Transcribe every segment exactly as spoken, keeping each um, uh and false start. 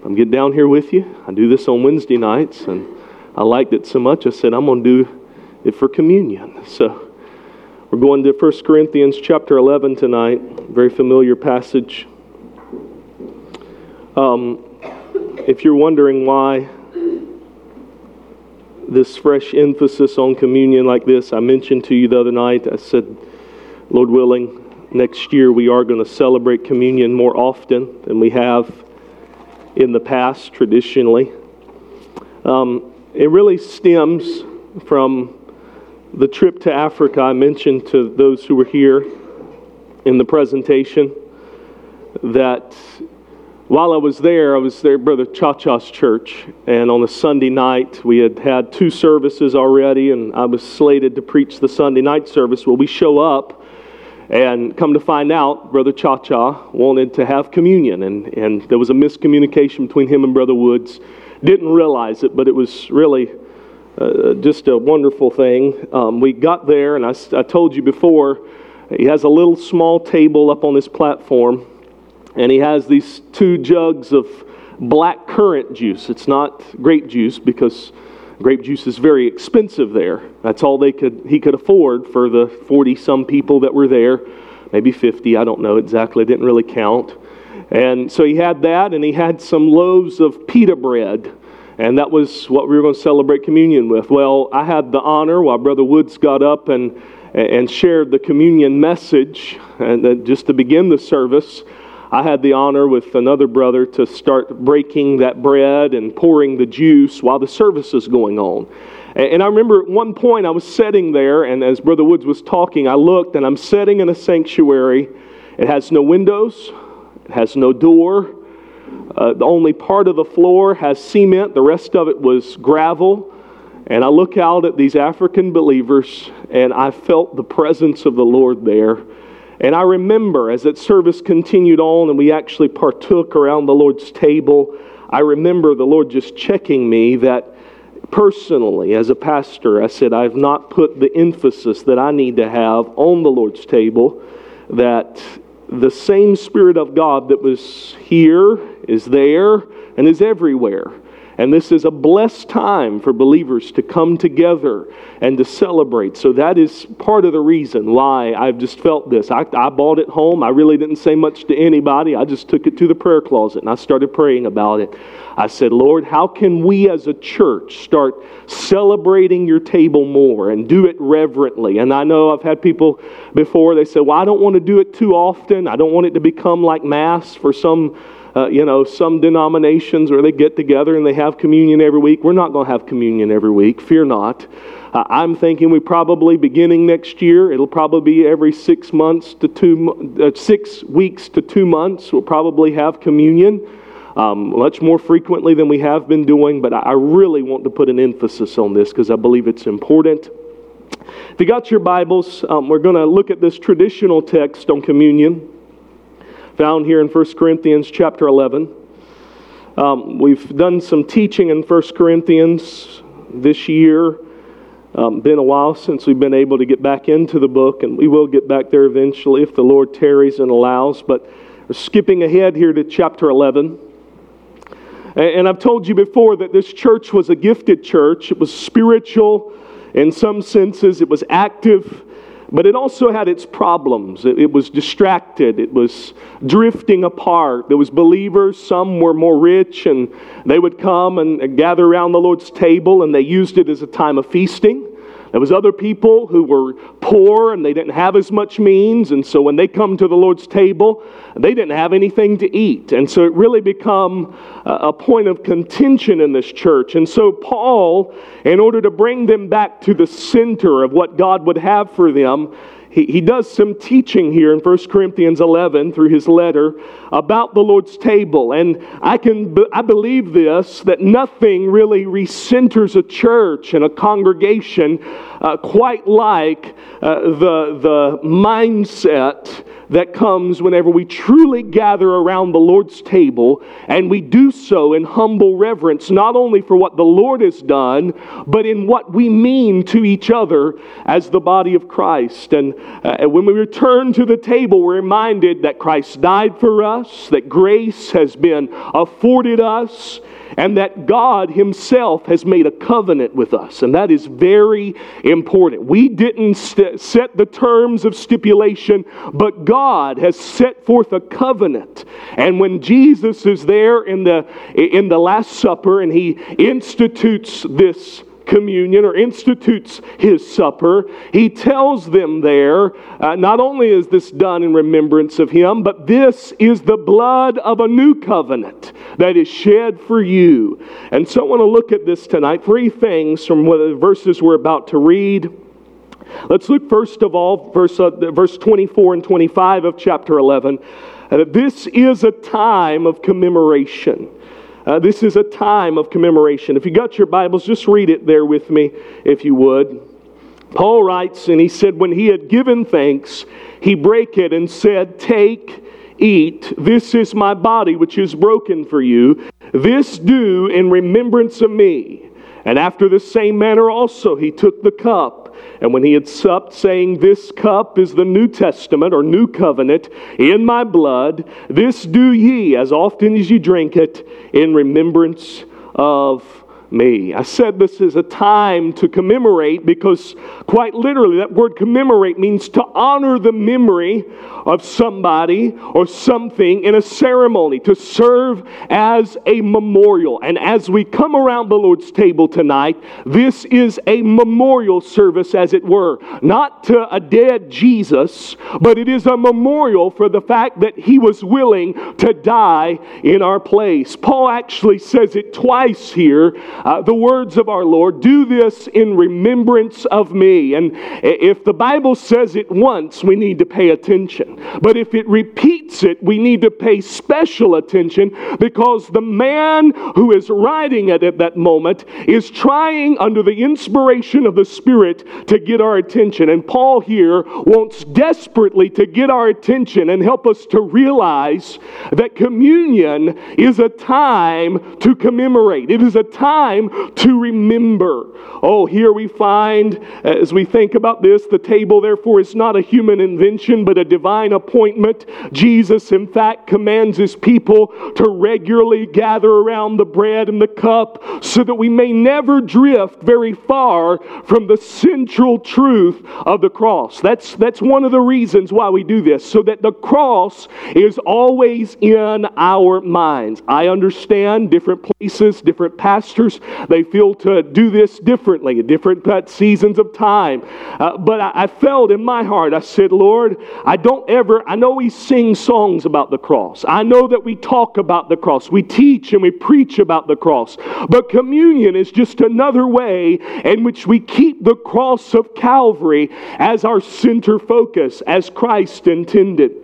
I'm getting down here with you. I do this on Wednesday nights, and I liked it so much, I said, I'm going to do it for communion. So we're going to First Corinthians chapter eleven tonight, very familiar passage. Um, if you're wondering why this fresh emphasis on communion like this, I mentioned to you the other night, I said, Lord willing, next year we are going to celebrate communion more often than we have in the past traditionally. Um, it really stems from the trip to Africa I mentioned to those who were here in the presentation, that while I was there, I was there at Brother Cha-Cha's church, and on a Sunday night, we had had two services already, and I was slated to preach the Sunday night service. Well, we show up, and come to find out, Brother Cha-Cha wanted to have communion, and, and there was a miscommunication between him and Brother Woods. Didn't realize it, but it was really uh, just a wonderful thing. Um, we got there, and I, I told you before, he has a little small table up on this platform, and he has these two jugs of black currant juice. It's not grape juice because grape juice is very expensive there. That's all they could he could afford for the forty-some people that were there. Maybe fifty, I don't know exactly. I didn't really count. And so he had that, and he had some loaves of pita bread. And that was what we were going to celebrate communion with. Well, I had the honor while Brother Woods got up and, and shared the communion message, and then just to begin the service, I had the honor with another brother to start breaking that bread and pouring the juice while the service is going on. And I remember at one point I was sitting there, and as Brother Woods was talking, I looked, and I'm sitting in a sanctuary. It has no windows. It has no door. Uh, the only part of the floor has cement. The rest of it was gravel. And I look out at these African believers, and I felt the presence of the Lord there. And I remember as that service continued on and we actually partook around the Lord's table, I remember the Lord just checking me that personally as a pastor, I said, I've not put the emphasis that I need to have on the Lord's table, that the same Spirit of God that was here is there and is everywhere. And this is a blessed time for believers to come together and to celebrate. So that is part of the reason why I've just felt this. I, I bought it home. I really didn't say much to anybody. I just took it to the prayer closet and I started praying about it. I said, Lord, how can we as a church start celebrating your table more and do it reverently? And I know I've had people before, they say, well, I don't want to do it too often. I don't want it to become like Mass for some Uh, you know, some denominations where they get together and they have communion every week. We're not going to have communion every week. Fear not. Uh, I'm thinking we probably, beginning next year, it'll probably be every six months to two, uh, six weeks to two months. We'll probably have communion um, much more frequently than we have been doing. But I really want to put an emphasis on this because I believe it's important. If you got your Bibles, um, we're going to look at this traditional text on communion, found here in First Corinthians chapter eleven. Um, we've done some teaching in First Corinthians this year. Um, been a while since we've been able to get back into the book, and we will get back there eventually if the Lord tarries and allows. But we're skipping ahead here to chapter eleven. And, and I've told you before that this church was a gifted church. It was spiritual in some senses. It was active. But it also had its problems. It, it was distracted. It was drifting apart. There was believers. Some were more rich, and they would come and, and gather around the Lord's table, and they used it as a time of feasting. There was other people who were poor, and they didn't have as much means, and so when they come to the Lord's table, they didn't have anything to eat. And so it really become a, a point of contention in this church. And so Paul, in order to bring them back to the center of what God would have for them, He, he does some teaching here in First Corinthians eleven through his letter about the Lord's table. And I can I believe this, that nothing really recenters a church and a congregation uh, quite like uh, the, the mindset that comes whenever we truly gather around the Lord's table, and we do so in humble reverence, not only for what the Lord has done, but in what we mean to each other as the body of Christ. And uh, when we return to the table, we're reminded that Christ died for us, that grace has been afforded us, and that God Himself has made a covenant with us. And that is very important. We didn't st- set the terms of stipulation, but God has set forth a covenant. And when Jesus is there in the, in the Last Supper and He institutes this communion or institutes His supper, He tells them there, uh, not only is this done in remembrance of Him, but this is the blood of a new covenant that is shed for you. And so I want to look at this tonight. Three things from the verses we're about to read. Let's look first of all, verse, uh, verse twenty-four and twenty-five of chapter eleven. Uh, this is a time of commemoration. Uh, this is a time of commemoration. If you got your Bibles, just read it there with me, if you would. Paul writes, and he said, when he had given thanks, he brake it and said, take, eat, this is my body which is broken for you. This do in remembrance of me. And after the same manner also he took the cup. And when he had supped, saying, this cup is the New Testament or New Covenant in my blood. This do ye as often as ye drink it in remembrance of me. I said this is a time to commemorate because quite literally that word commemorate means to honor the memory of somebody or something in a ceremony, to serve as a memorial. And as we come around the Lord's table tonight, this is a memorial service, as it were, not to a dead Jesus, but it is a memorial for the fact that He was willing to die in our place. Paul actually says it twice here. Uh, the words of our Lord, do this in remembrance of me. And if the Bible says it once, we need to pay attention. But if it repeats it, we need to pay special attention, because the man who is writing it at that moment is trying, under the inspiration of the Spirit, to get our attention. And Paul here wants desperately to get our attention and help us to realize that communion is a time to commemorate. It is a time to remember. Oh, here we find, as we think about this, the table therefore is not a human invention, but a divine appointment. Jesus, in fact, commands His people to regularly gather around the bread and the cup so that we may never drift very far from the central truth of the cross. That's, that's one of the reasons why we do this, so that the cross is always in our minds. I understand different places, different pastors, they feel to do this differently at different seasons of time. Uh, but I, I felt in my heart, I said, Lord, I don't ever, I know we sing songs about the cross. I know that we talk about the cross. We teach and we preach about the cross. But communion is just another way in which we keep the cross of Calvary as our center focus, as Christ intended.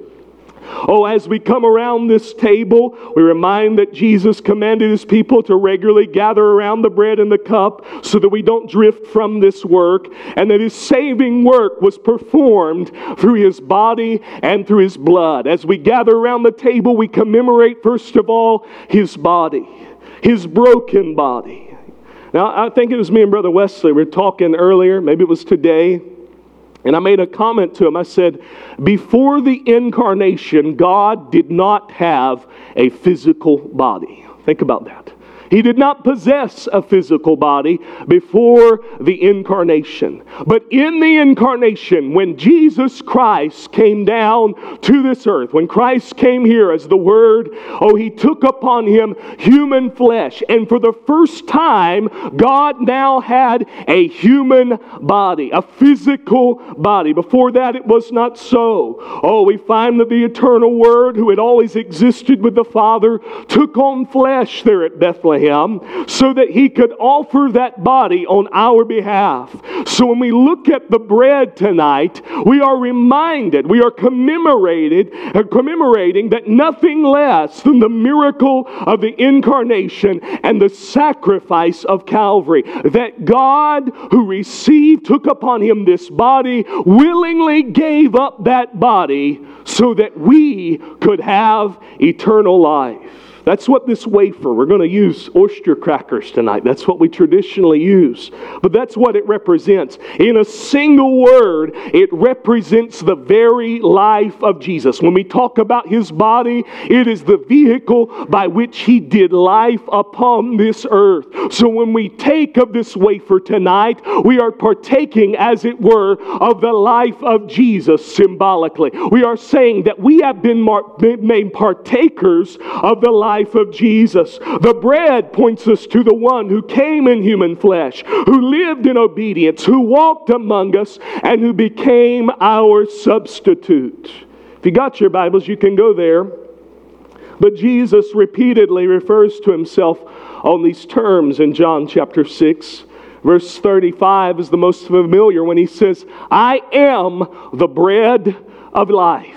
Oh, as we come around this table, we remind that Jesus commanded His people to regularly gather around the bread and the cup so that we don't drift from this work, and that His saving work was performed through His body and through His blood. As we gather around the table, we commemorate, first of all, His body, His broken body. Now, I think it was me and Brother Wesley, we were talking earlier, maybe it was today, and I made a comment to him. I said, before the incarnation, God did not have a physical body. Think about that. He did not possess a physical body before the incarnation. But in the incarnation, when Jesus Christ came down to this earth, when Christ came here as the Word, oh, He took upon Him human flesh. And for the first time, God now had a human body, a physical body. Before that, it was not so. Oh, we find that the eternal Word, who had always existed with the Father, took on flesh there at Bethlehem. Bethlehem so that he could offer that body on our behalf. So when we look at the bread tonight, we are reminded, we are commemorated, uh, commemorating that nothing less than the miracle of the incarnation and the sacrifice of Calvary, that God who received, took upon him this body, willingly gave up that body so that we could have eternal life. That's what this wafer, we're going to use oyster crackers tonight. That's what we traditionally use. But that's what it represents. In a single word, it represents the very life of Jesus. When we talk about his body, it is the vehicle by which he did life upon this earth. So when we take of this wafer tonight, we are partaking, as it were, of the life of Jesus symbolically. We are saying that we have been made partakers of the life of Jesus. The bread points us to the one who came in human flesh, who lived in obedience, who walked among us, and who became our substitute. If you got your Bibles, you can go there. But Jesus repeatedly refers to himself on these terms in John chapter six. Verse thirty-five is the most familiar when he says, I am the bread of life.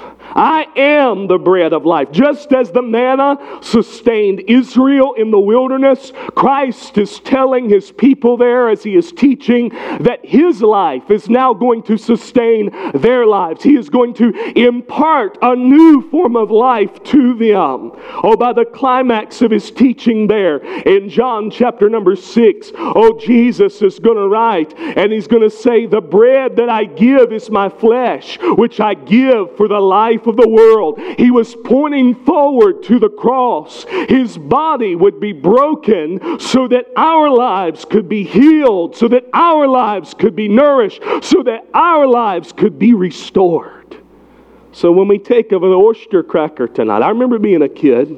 I am the bread of life. Just as the manna sustained Israel in the wilderness, Christ is telling his people there as he is teaching that his life is now going to sustain their lives. He is going to impart a new form of life to them. Oh, by the climax of his teaching there in John chapter number six, oh, Jesus is going to write and he's going to say, the bread that I give is my flesh, which I give for the life of the world. He was pointing forward to the cross. His body would be broken so that our lives could be healed, so that our lives could be nourished, so that our lives could be restored. So when we take of an oyster cracker tonight, I remember being a kid,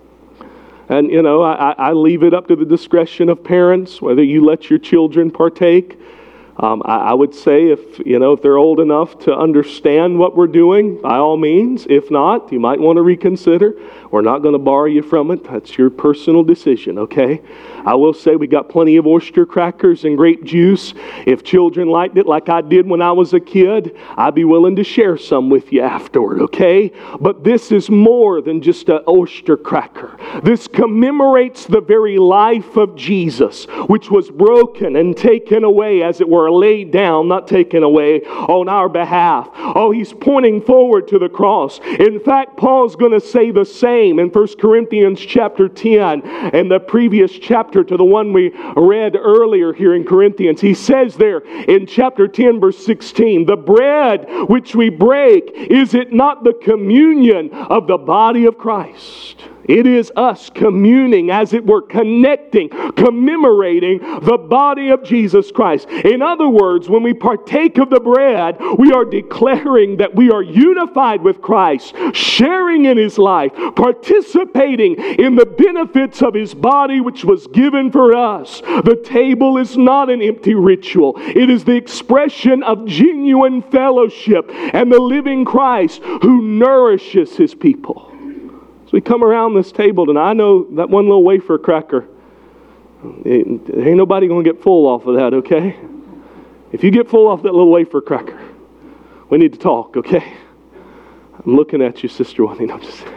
and you know, I, I leave it up to the discretion of parents whether you let your children partake. Um, I, I would say if, you know, if they're old enough to understand what we're doing, by all means. If not, you might want to reconsider. We're not going to borrow you from it. That's your personal decision, okay? I will say we got plenty of oyster crackers and grape juice. If children liked it like I did when I was a kid, I'd be willing to share some with you afterward, okay? But this is more than just an oyster cracker. This commemorates the very life of Jesus, which was broken and taken away, as it were, laid down, not taken away, on our behalf. Oh, he's pointing forward to the cross. In fact, Paul's going to say the same in First Corinthians chapter ten, and the previous chapter to the one we read earlier here in Corinthians. He says there in chapter ten, verse sixteen, the bread which we break, is it not the communion of the body of Christ? It is us communing, as it were, connecting, commemorating the body of Jesus Christ. In other words, when we partake of the bread, we are declaring that we are unified with Christ, sharing in his life, participating in the benefits of his body which was given for us. The table is not an empty ritual. It is the expression of genuine fellowship and the living Christ who nourishes his people. So we come around this table tonight. I know that one little wafer cracker, it, ain't nobody going to get full off of that, okay? If you get full off that little wafer cracker, we need to talk, okay? I'm looking at you, Sister Juanita. I'm just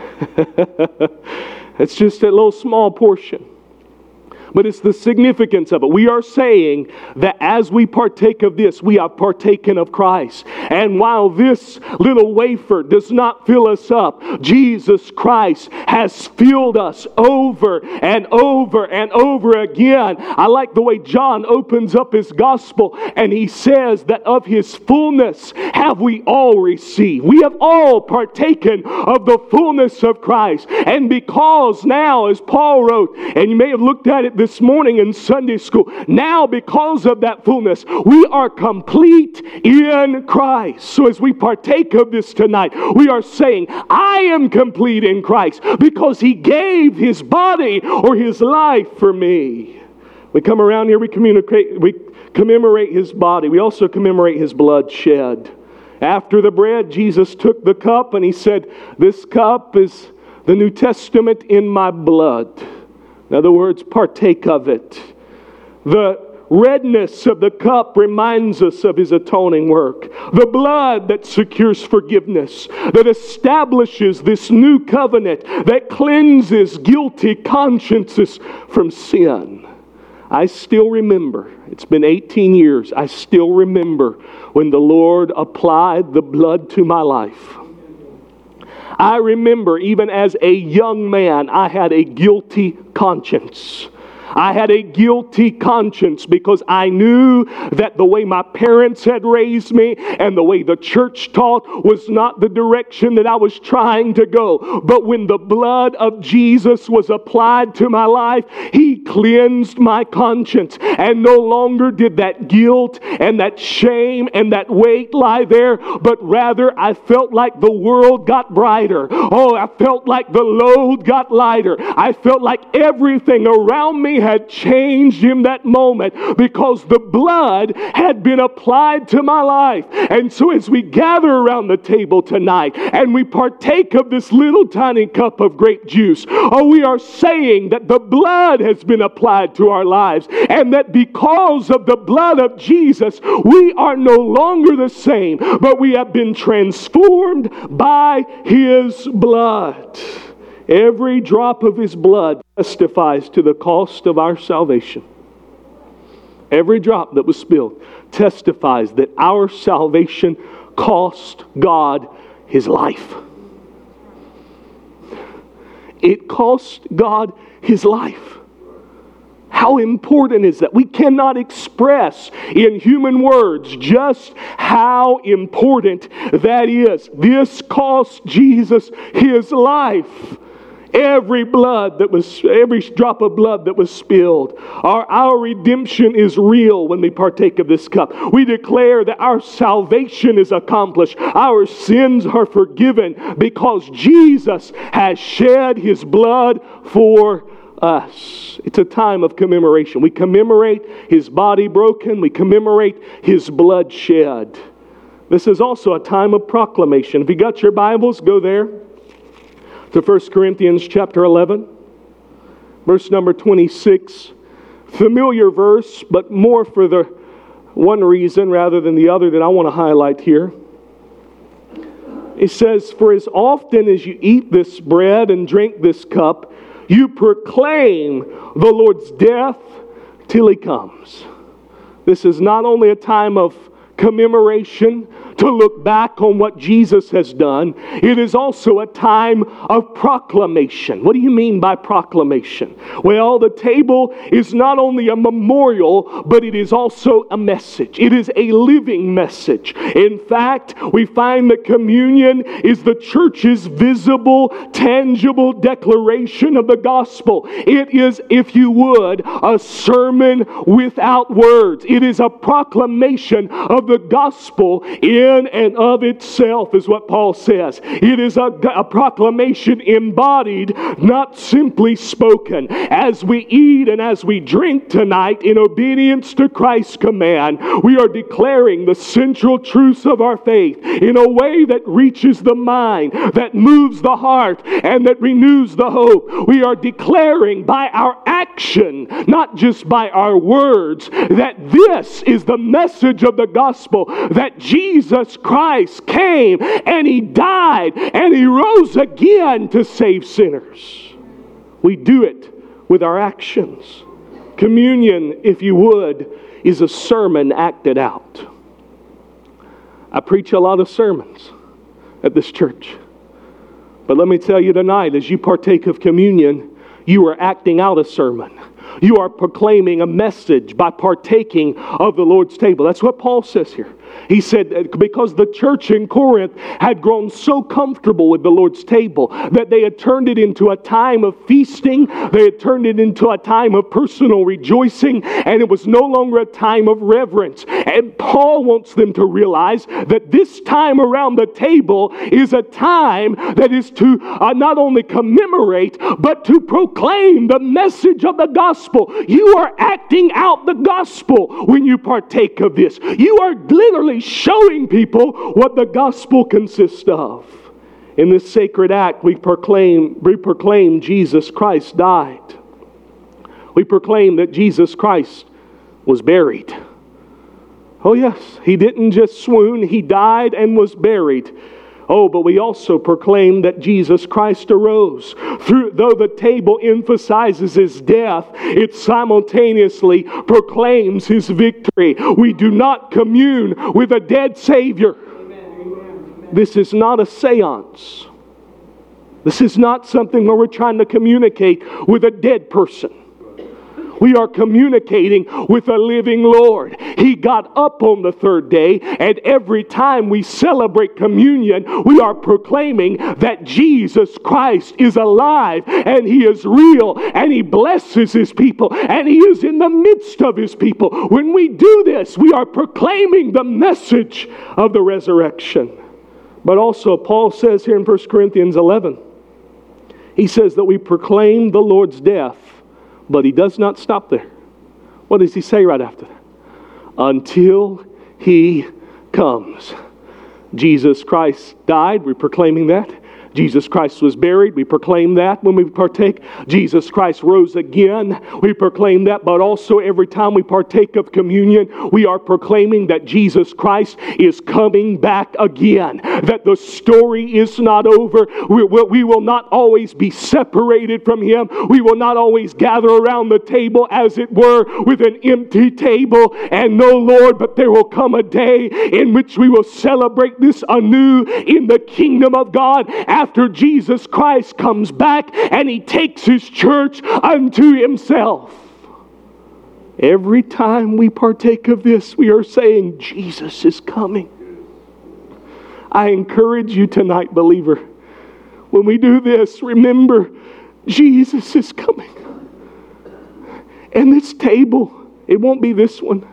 it's just that little small portion. But it's the significance of it. We are saying that as we partake of this, we have partaken of Christ. And while this little wafer does not fill us up, Jesus Christ has filled us over and over and over again. I like the way John opens up his gospel and he says that of his fullness have we all received. We have all partaken of the fullness of Christ. And because now, as Paul wrote, and you may have looked at it this morning in Sunday school, now because of that fullness, we are complete in Christ. So as we partake of this tonight, we are saying, I am complete in Christ because he gave his body or his life for me. We come around here, we communicate, we commemorate his body. We also commemorate his blood shed. After the bread, Jesus took the cup and he said, this cup is the New Testament in my blood. In other words, partake of it. The redness of the cup reminds us of His atoning work. The blood that secures forgiveness, that establishes this new covenant, that cleanses guilty consciences from sin. I still remember, it's been eighteen years, I still remember when the Lord applied the blood to my life. I remember even as a young man, I had a guilty conscience. I had a guilty conscience because I knew that the way my parents had raised me and the way the church taught was not the direction that I was trying to go. But when the blood of Jesus was applied to my life, He cleansed my conscience. And no longer did that guilt and that shame and that weight lie there, but rather I felt like the world got brighter. Oh, I felt like the load got lighter. I felt like everything around me had changed in that moment because the blood had been applied to my life. And so as we gather around the table tonight and we partake of this little tiny cup of grape juice, oh, we are saying that the blood has been applied to our lives, and that because of the blood of Jesus, we are no longer the same, but we have been transformed by His blood. Every drop of His blood testifies to the cost of our salvation. Every drop that was spilled testifies that our salvation cost God His life. It cost God His life. How important is that? We cannot express in human words just how important that is. This cost Jesus His life. Every blood that was, every drop of blood that was spilled. Our, our redemption is real when we partake of this cup. We declare that our salvation is accomplished. Our sins are forgiven because Jesus has shed His blood for us. It's a time of commemoration. We commemorate His body broken. We commemorate His blood shed. This is also a time of proclamation. If you got your Bibles, go there to First Corinthians chapter eleven, verse number twenty-six. Familiar verse, but more for the one reason rather than the other that I want to highlight here. It says, "For as often as you eat this bread and drink this cup, you proclaim the Lord's death till He comes." This is not only a time of commemoration, to look back on what Jesus has done. It is also a time of proclamation. What do you mean by proclamation? Well, the table is not only a memorial, but it is also a message. It is a living message. In fact, we find that communion is the church's visible, tangible declaration of the gospel. It is, if you would, a sermon without words. It is a proclamation of the gospel in and of itself, is what Paul says. It is a, a proclamation embodied, not simply spoken. As we eat and as we drink tonight in obedience to Christ's command, we are declaring the central truths of our faith in a way that reaches the mind, that moves the heart, and that renews the hope. We are declaring by our action, not just by our words, that this is the message of the gospel, that Jesus Christ came and He died and He rose again to save sinners. We do it with our actions. Communion, if you would, is a sermon acted out. I preach a lot of sermons at this church. But let me tell you tonight, as you partake of communion, you are acting out a sermon. You are proclaiming a message by partaking of the Lord's table. That's what Paul says here. He said because the church in Corinth had grown so comfortable with the Lord's table that they had turned it into a time of feasting, they had turned it into a time of personal rejoicing, and it was no longer a time of reverence. And Paul wants them to realize that this time around the table is a time that is to uh, not only commemorate, but to proclaim the message of the gospel. You are acting out the gospel when you partake of this. You are literally showing people what the gospel consists of. In this sacred act, we proclaim, we proclaim Jesus Christ died. We proclaim that Jesus Christ was buried. Oh yes, He didn't just swoon, He died and was buried. Oh, but we also proclaim that Jesus Christ arose. Through, though the table emphasizes His death, it simultaneously proclaims His victory. We do not commune with a dead Savior. This is not a seance. This is not something where we're trying to communicate with a dead person. We are communicating with a living Lord. He got up on the third day, and every time we celebrate communion, we are proclaiming that Jesus Christ is alive, and He is real, and He blesses His people, and He is in the midst of His people. When we do this, we are proclaiming the message of the resurrection. But also, Paul says here in First Corinthians eleven, he says that we proclaim the Lord's death, but he does not stop there. What does he say right after that? Until He comes. Jesus Christ died, we're proclaiming that. Jesus Christ was buried, we proclaim that when we partake. Jesus Christ rose again, we proclaim that. But also every time we partake of communion, we are proclaiming that Jesus Christ is coming back again. That the story is not over. We will, we will not always be separated from Him. We will not always gather around the table, as it were, with an empty table and no Lord. But there will come a day in which we will celebrate this anew in the kingdom of God, after Jesus Christ comes back and He takes His church unto Himself. Every time we partake of this, we are saying, Jesus is coming. I encourage you tonight, believer, when we do this, remember, Jesus is coming. And this table, it won't be this one,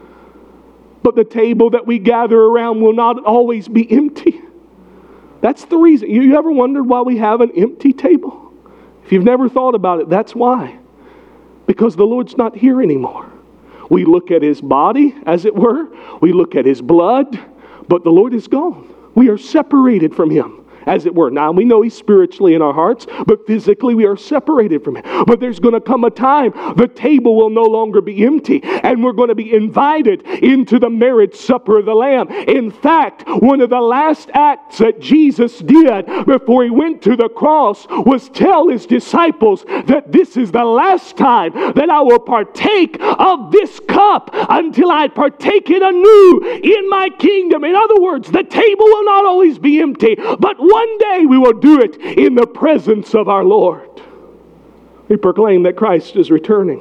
but the table that we gather around will not always be empty. That's the reason. You ever wondered why we have an empty table? If you've never thought about it, that's why. Because the Lord's not here anymore. We look at His body, as it were. We look at His blood, but the Lord is gone. We are separated from Him, as it were. Now, we know He's spiritually in our hearts, but physically we are separated from Him. But there's going to come a time the table will no longer be empty, and we're going to be invited into the marriage supper of the Lamb. In fact, one of the last acts that Jesus did before He went to the cross was tell His disciples that this is the last time that I will partake of this cup until I partake it anew in my kingdom. In other words, the table will not always be empty, but one day we will do it in the presence of our Lord. We proclaim that Christ is returning.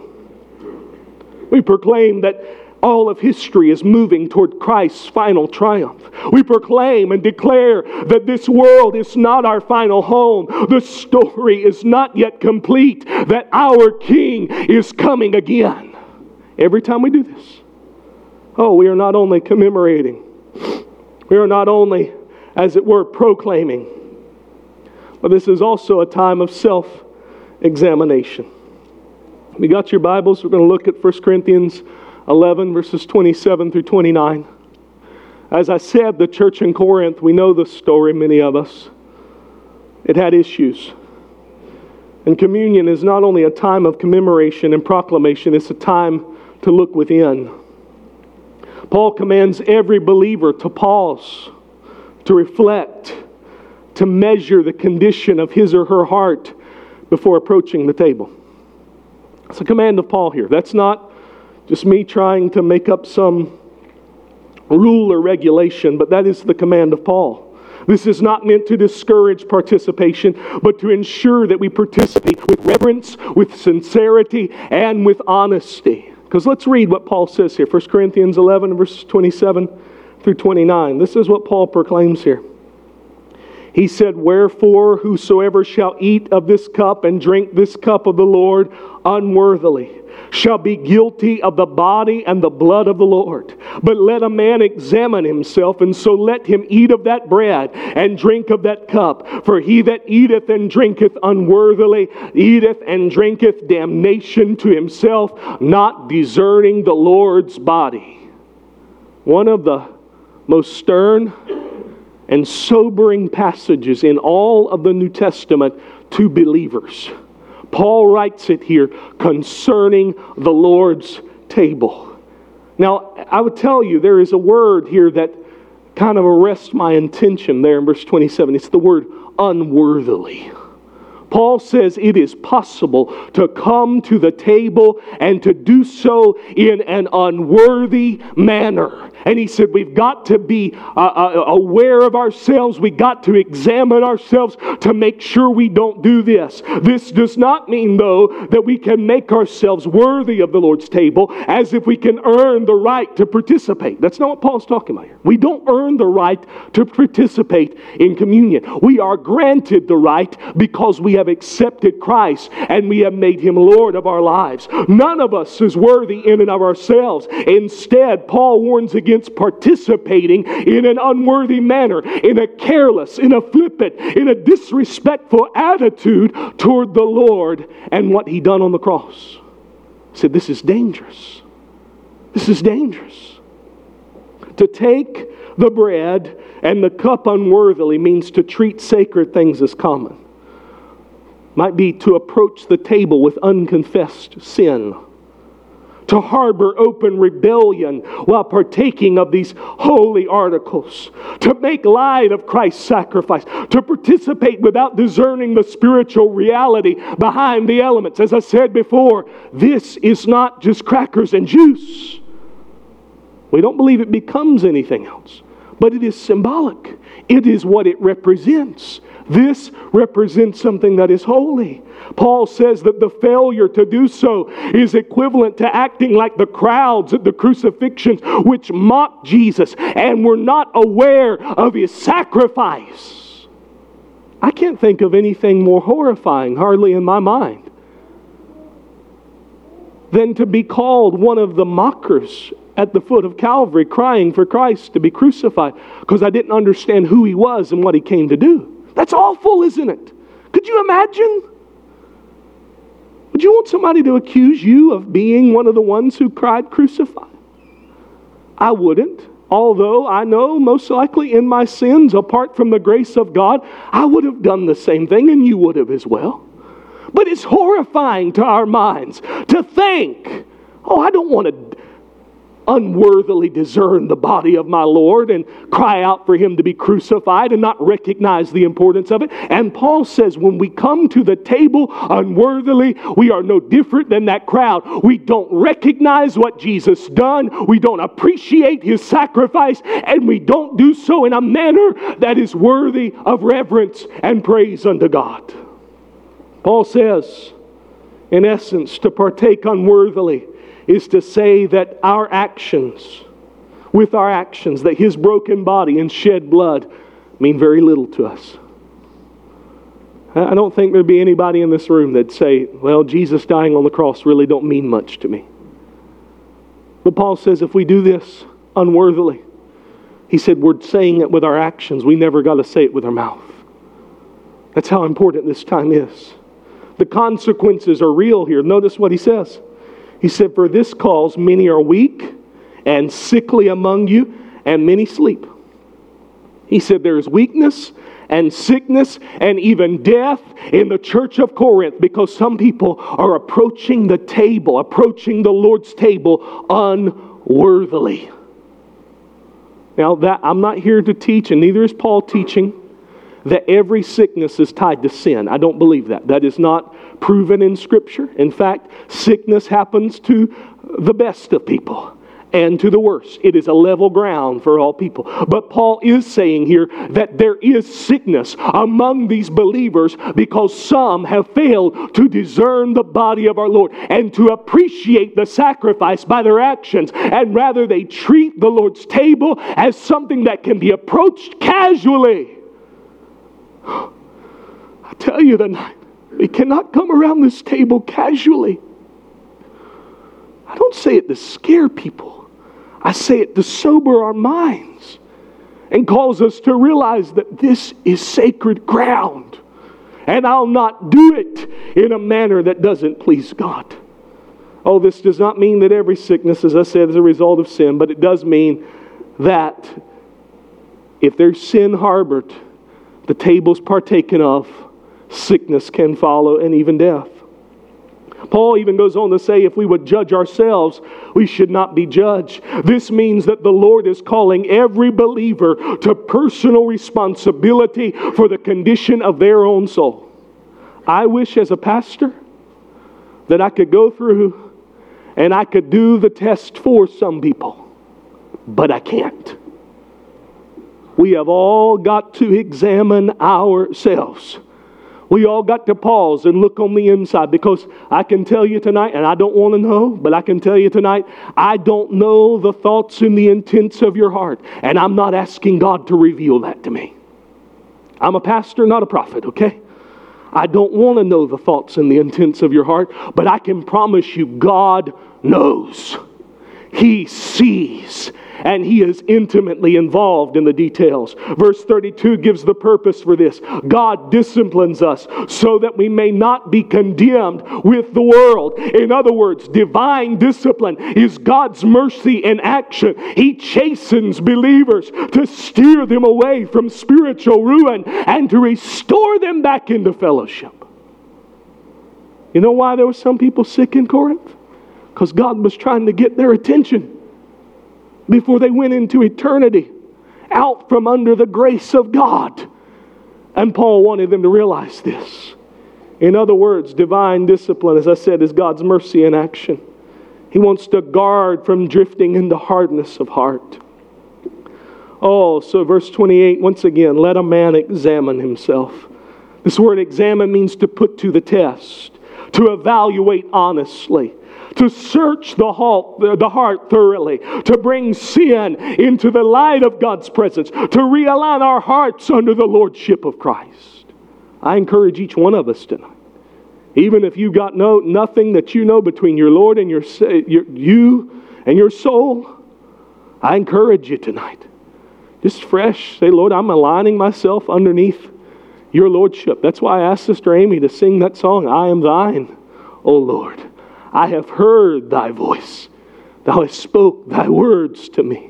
We proclaim that all of history is moving toward Christ's final triumph. We proclaim and declare that this world is not our final home. The story is not yet complete, that our King is coming again. Every time we do this, oh, we are not only commemorating, we are not only, as it were, proclaiming, but this is also a time of self-examination. We got your Bibles? We're going to look at First Corinthians eleven, verses twenty-seven through twenty-nine. As I said, the church in Corinth, we know the story, many of us. It had issues. And communion is not only a time of commemoration and proclamation, it's a time to look within. Paul commands every believer to pause, to reflect, to measure the condition of his or her heart before approaching the table. It's a command of Paul here. That's not just me trying to make up some rule or regulation, but that is the command of Paul. This is not meant to discourage participation, but to ensure that we participate with reverence, with sincerity, and with honesty. Because let's read what Paul says here. First Corinthians eleven, verses twenty-seven through twenty-nine. This is what Paul proclaims here. He said, "Wherefore whosoever shall eat of this cup and drink this cup of the Lord unworthily shall be guilty of the body and the blood of the Lord. But let a man examine himself, and so let him eat of that bread and drink of that cup. For he that eateth and drinketh unworthily eateth and drinketh damnation to himself, not discerning the Lord's body." One of the most stern and sobering passages in all of the New Testament to believers. Paul writes it here concerning the Lord's table. Now, I would tell you there is a word here that kind of arrests my attention there in verse twenty-seven. It's the word unworthily. Paul says it is possible to come to the table and to do so in an unworthy manner. And he said we've got to be uh, uh, aware of ourselves. We've got to examine ourselves to make sure we don't do this. This does not mean, though, that we can make ourselves worthy of the Lord's table as if we can earn the right to participate. That's not what Paul's talking about here. We don't earn the right to participate in communion. We are granted the right because we have accepted Christ and we have made Him Lord of our lives. None of us is worthy in and of ourselves. Instead, Paul warns against participating in an unworthy manner, in a careless, in a flippant, in a disrespectful attitude toward the Lord and what He done on the cross. He said, this is dangerous. This is dangerous. To take the bread and the cup unworthily means to treat sacred things as common. Might be to approach the table with unconfessed sin. To harbor open rebellion while partaking of these holy articles. To make light of Christ's sacrifice. To participate without discerning the spiritual reality behind the elements. As I said before, this is not just crackers and juice. We don't believe it becomes anything else. But it is symbolic. It is what it represents. This represents something that is holy. Paul says that the failure to do so is equivalent to acting like the crowds at the crucifixions which mocked Jesus and were not aware of His sacrifice. I can't think of anything more horrifying, hardly in my mind, than to be called one of the mockers at the foot of Calvary crying for Christ to be crucified because I didn't understand who He was and what He came to do. That's awful, isn't it? Could you imagine? Would you want somebody to accuse you of being one of the ones who cried crucify? I wouldn't. Although I know most likely in my sins, apart from the grace of God, I would have done the same thing and you would have as well. But it's horrifying to our minds to think, oh, I don't want to unworthily discern the body of my Lord and cry out for Him to be crucified and not recognize the importance of it. And Paul says when we come to the table unworthily, we are no different than that crowd. We don't recognize what Jesus done. We don't appreciate His sacrifice, and we don't do so in a manner that is worthy of reverence and praise unto God. Paul says, in essence, to partake unworthily is to say that our actions, with our actions, that His broken body and shed blood mean very little to us. I don't think there'd be anybody in this room that'd say, well, Jesus dying on the cross really don't mean much to me. But Paul says if we do this unworthily, he said we're saying it with our actions. We never got to say it with our mouth. That's how important this time is. The consequences are real here. Notice what he says. He said, for this cause many are weak and sickly among you, and many sleep. He said there is weakness and sickness and even death in the church of Corinth because some people are approaching the table, approaching the Lord's table unworthily. Now, that I'm not here to teach, and neither is Paul teaching, that every sickness is tied to sin. I don't believe that. That is not proven in Scripture. In fact, sickness happens to the best of people and to the worst. It is a level ground for all people. But Paul is saying here that there is sickness among these believers because some have failed to discern the body of our Lord and to appreciate the sacrifice by their actions. And rather they treat the Lord's table as something that can be approached casually. I tell you tonight, we cannot come around this table casually. I don't say it to scare people. I say it to sober our minds and cause us to realize that this is sacred ground. And I'll not do it in a manner that doesn't please God. Oh, this does not mean that every sickness, as I said, is a result of sin, but it does mean that if there's sin harbored, the table's partaken of, sickness can follow, and even death. Paul even goes on to say, if we would judge ourselves, we should not be judged. This means that the Lord is calling every believer to personal responsibility for the condition of their own soul. I wish as a pastor that I could go through and I could do the test for some people, but I can't. We have all got to examine ourselves. We all got to pause and look on the inside, because I can tell you tonight, and I don't want to know, but I can tell you tonight, I don't know the thoughts and the intents of your heart, and I'm not asking God to reveal that to me. I'm a pastor, not a prophet, okay? I don't want to know the thoughts and the intents of your heart, but I can promise you God knows. He sees, and He is intimately involved in the details. Verse thirty-two gives the purpose for this. God disciplines us so that we may not be condemned with the world. In other words, divine discipline is God's mercy in action. He chastens believers to steer them away from spiritual ruin and to restore them back into fellowship. You know why there were some people sick in Corinth? Because God was trying to get their attention before they went into eternity, out from under the grace of God. And Paul wanted them to realize this. In other words, divine discipline, as I said, is God's mercy in action. He wants to guard from drifting into hardness of heart. Oh, so verse twenty-eight, once again, let a man examine himself. This word examine means to put to the test, to evaluate honestly, to search the heart, the heart thoroughly, to bring sin into the light of God's presence, to realign our hearts under the lordship of Christ. I encourage each one of us tonight, even if you got no nothing that you know between your Lord and your, your you and your soul, I encourage you tonight, just fresh, say, Lord, I'm aligning myself underneath your lordship. That's why I asked Sister Amy to sing that song, I am thine, O Lord. I have heard thy voice. Thou hast spoke thy words to me.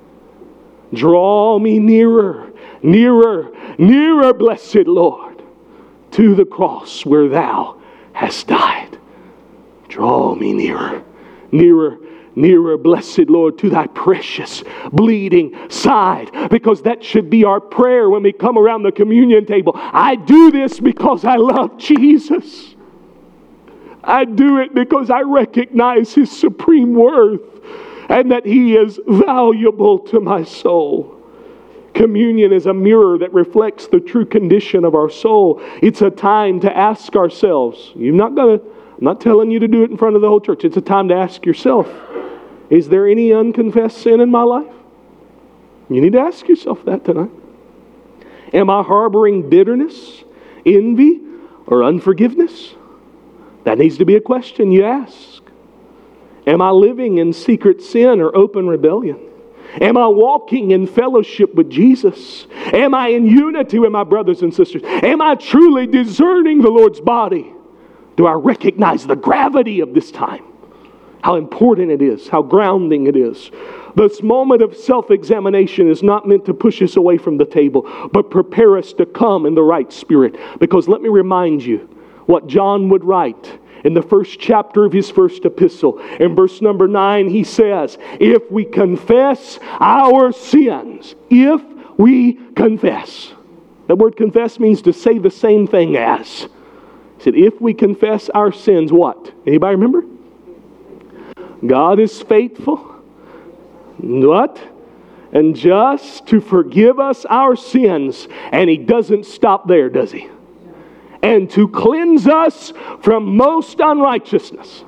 Draw me nearer, nearer, nearer, blessed Lord, to the cross where thou hast died. Draw me nearer, nearer, nearer, blessed Lord, to thy precious bleeding side. Because that should be our prayer when we come around the communion table. I do this because I love Jesus. I do it because I recognize His supreme worth and that He is valuable to my soul. Communion is a mirror that reflects the true condition of our soul. It's a time to ask ourselves. You're not gonna, I'm not telling you to do it in front of the whole church. It's a time to ask yourself, is there any unconfessed sin in my life? You need to ask yourself that tonight. Am I harboring bitterness, envy, or unforgiveness? That needs to be a question you ask. Am I living in secret sin or open rebellion? Am I walking in fellowship with Jesus? Am I in unity with my brothers and sisters? Am I truly discerning the Lord's body? Do I recognize the gravity of this time? How important it is, how grounding it is. This moment of self-examination is not meant to push us away from the table, but prepare us to come in the right spirit. Because let me remind you, what John would write in the first chapter of his first epistle. In verse number nine, he says, if we confess our sins, if we confess. That word confess means to say the same thing as. He said, if we confess our sins, what? Anybody remember? God is faithful. What? And just to forgive us our sins. And He doesn't stop there, does He? And to cleanse us from most unrighteousness.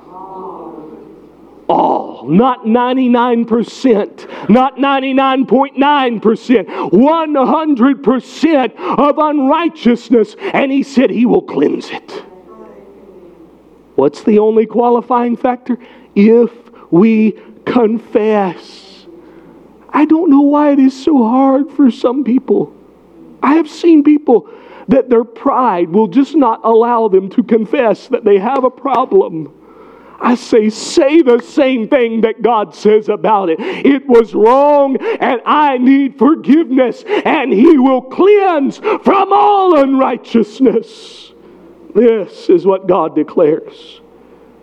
All, not ninety-nine percent, not ninety-nine point nine percent, one hundred percent of unrighteousness. And He said He will cleanse it. What's the only qualifying factor? If we confess. I don't know why it is so hard for some people. I have seen people that their pride will just not allow them to confess that they have a problem. I say, say the same thing that God says about it. It was wrong and I need forgiveness, and He will cleanse from all unrighteousness. This is what God declares.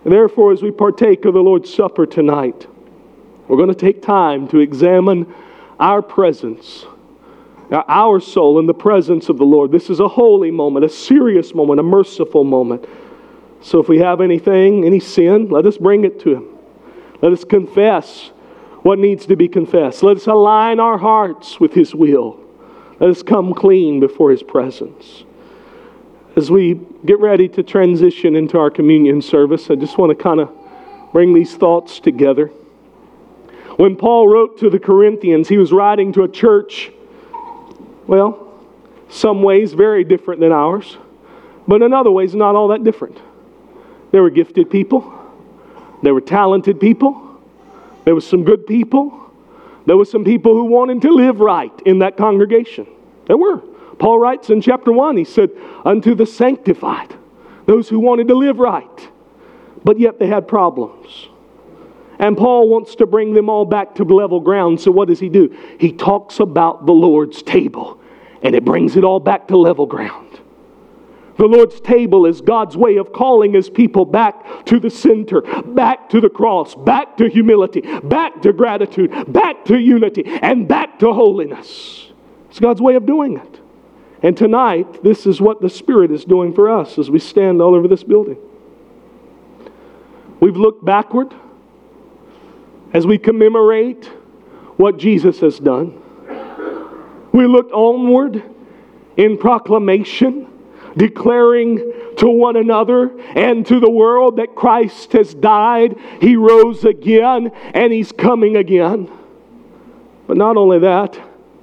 And therefore, as we partake of the Lord's Supper tonight, we're going to take time to examine our presence, our soul in the presence of the Lord. This is a holy moment, a serious moment, a merciful moment. So if we have anything, any sin, let us bring it to Him. Let us confess what needs to be confessed. Let us align our hearts with His will. Let us come clean before His presence. As we get ready to transition into our communion service, I just want to kind of bring these thoughts together. When Paul wrote to the Corinthians, he was writing to a church, well, some ways very different than ours, but in other ways not all that different. There were gifted people. There were talented people. There were some good people. There were some people who wanted to live right in that congregation. There were. Paul writes in chapter one, he said, unto the sanctified, those who wanted to live right, but yet they had problems. And Paul wants to bring them all back to level ground. So what does he do? He talks about the Lord's table, and it brings it all back to level ground. The Lord's table is God's way of calling His people back to the center, back to the cross, back to humility, back to gratitude, back to unity, and back to holiness. It's God's way of doing it. And tonight, this is what the Spirit is doing for us as we stand all over this building. We've looked backward as we commemorate what Jesus has done. We looked onward in proclamation, declaring to one another and to the world that Christ has died, He rose again, and He's coming again. But not only that,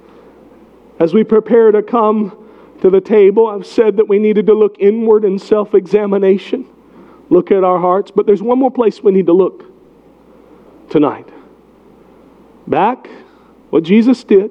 as we prepare to come to the table, I've said that we needed to look inward in self-examination, look at our hearts, but there's one more place we need to look tonight. Back, what Jesus did.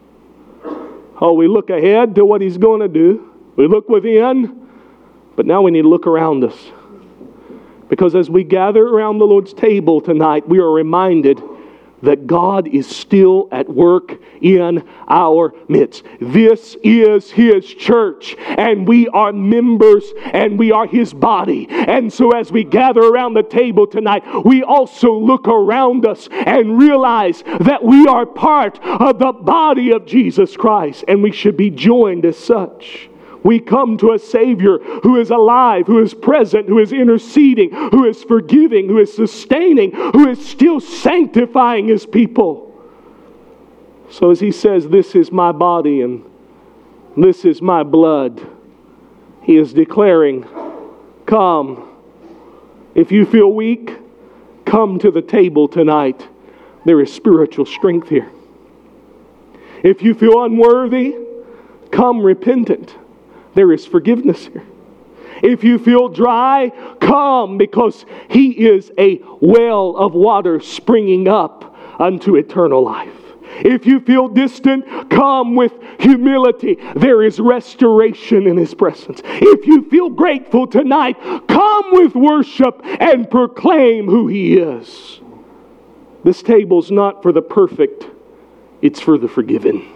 Oh, we look ahead to what He's going to do. We look within, but now we need to look around us. Because as we gather around the Lord's table tonight, we are reminded that God is still at work in our midst. This is His church, and we are members, and we are His body. And so as we gather around the table tonight, we also look around us and realize that we are part of the body of Jesus Christ, and we should be joined as such. We come to a Savior who is alive, who is present, who is interceding, who is forgiving, who is sustaining, who is still sanctifying His people. So as He says, this is my body and this is my blood, He is declaring, come. If you feel weak, come to the table tonight. There is spiritual strength here. If you feel unworthy, come repentant. There is forgiveness here. If you feel dry, come, because He is a well of water springing up unto eternal life. If you feel distant, come with humility. There is restoration in His presence. If you feel grateful tonight, come with worship and proclaim who He is. This table's not for the perfect, it's for the forgiven.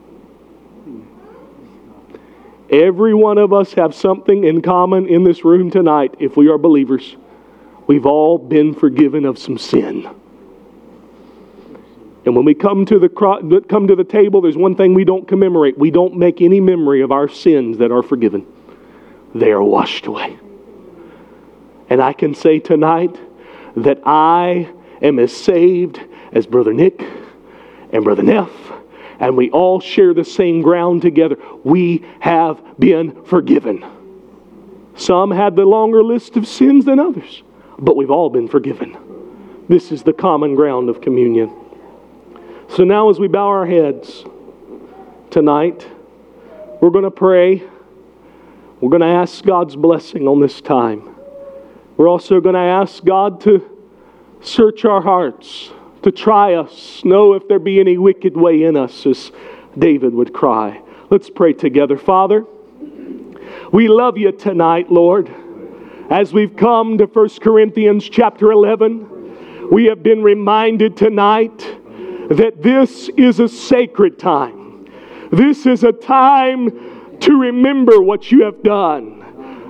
Every one of us have something in common in this room tonight if we are believers. We've all been forgiven of some sin. And when we come to the come to the table, there's one thing we don't commemorate. We don't make any memory of our sins that are forgiven. They are washed away. And I can say tonight that I am as saved as Brother Nick and Brother Neff, and we all share the same ground together. We have been forgiven. Some had the longer list of sins than others, but we've all been forgiven. This is the common ground of communion. So now as we bow our heads tonight, we're going to pray. We're going to ask God's blessing on this time. We're also going to ask God to search our hearts, to try us, know if there be any wicked way in us, as David would cry. Let's pray together. Father, we love You tonight, Lord. As we've come to First Corinthians chapter eleven, we have been reminded tonight that this is a sacred time. This is a time to remember what You have done.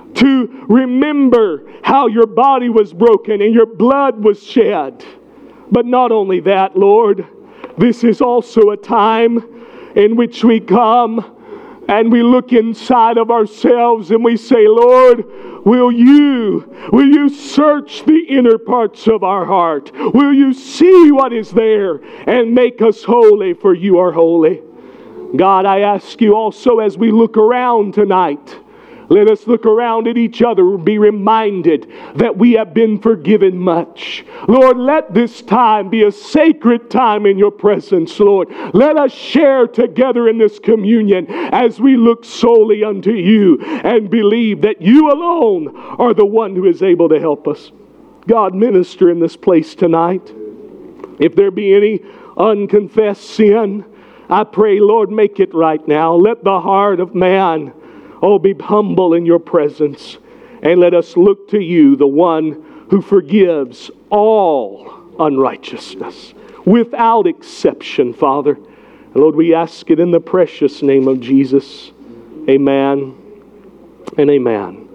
to remember how your body was broken and your blood was shed. But not only that, Lord, this is also a time in which we come and we look inside of ourselves and we say, Lord, will you, will you search the inner parts of our heart? Will you see what is there and make us holy, for you are holy? God, I ask you also as we look around tonight, let us look around at each other and be reminded that we have been forgiven much. Lord, let this time be a sacred time in your presence, Lord. Let us share together in this communion as we look solely unto you and believe that you alone are the one who is able to help us. God, minister in this place tonight. If there be any unconfessed sin, I pray, Lord, make it right now. Let the heart of man Oh, be humble in your presence, and let us look to you, the one who forgives all unrighteousness, without exception, Father. And Lord, we ask it in the precious name of Jesus. Amen and amen.